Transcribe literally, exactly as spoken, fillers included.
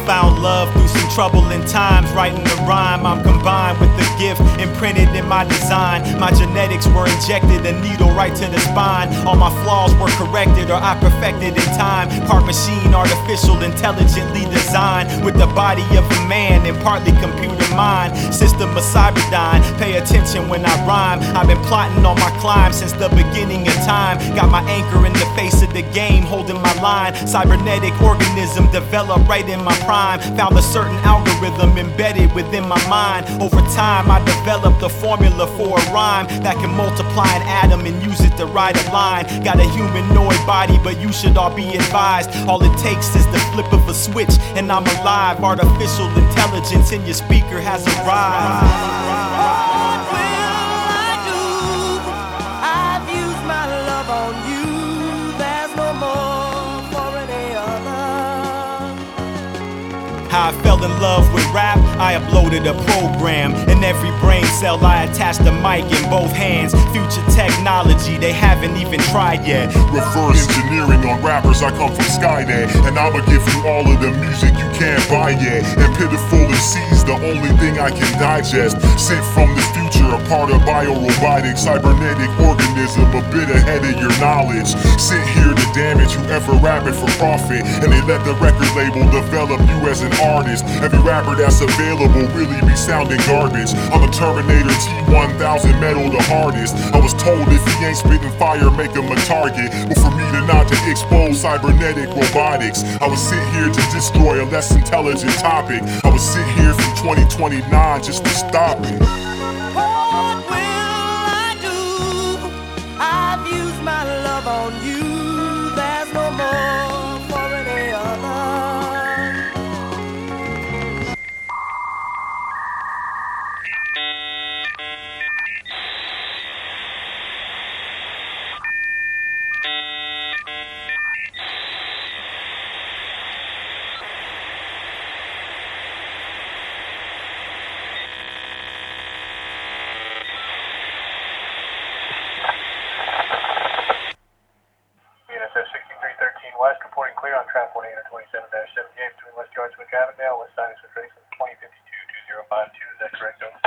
found love through some troubling times. Writing the rhyme, I'm combined with the gift imprinted in my design. My genetics were injected, a needle right to the spine. All my flaws were corrected or I perfected in time. Part machine, artificial, intelligently designed, with the body of a man and partly computer mind. System of Cyberdyne, pay attention when I rhyme. I've been plotting on my climb since the beginning of time. Got my anchor in the face of the game, holding my line. Cybernetic organism developed right in my prime. Found a certain algorithm embedded within my mind. Over time I developed a formula for a rhyme that can multiply an atom and use it to write a line. Got a humanoid body, but you should all be advised. All it takes is the flip of a switch and I'm alive. Artificial intelligence in your speaker has arrived. How I fell in love with rap, I uploaded a program. In every brain cell I attached a mic in both hands. Future technology they haven't even tried yet. Reverse engineering on rappers, I come from Skynet. And I'ma give you all of the music you can't buy yet. And Pitiful M C's the only thing I can digest. Sent from the future, a part of biorobotics. Cybernetic organism, a bit ahead of your knowledge. Sent here to damage whoever rapping for profit. And they let the record label develop you as an artist. Every rapper that's available really be sounding garbage. I'm a Terminator T one thousand metal the hardest. I was told if he ain't spitting fire, make him a target. But for me to not to expose cybernetic robotics, I was sent here to destroy a less intelligent topic. I was sent here from twenty twenty-nine just to stop it. What will I do? I've used my love on you. There's no more for any other. sixty-three thirteen West, reporting clear on track one eight twenty-seven dash seventy-eight between West Yardswick Avondale, West Side of Trace, twenty fifty-two two zero five two. Is that correct, Owen?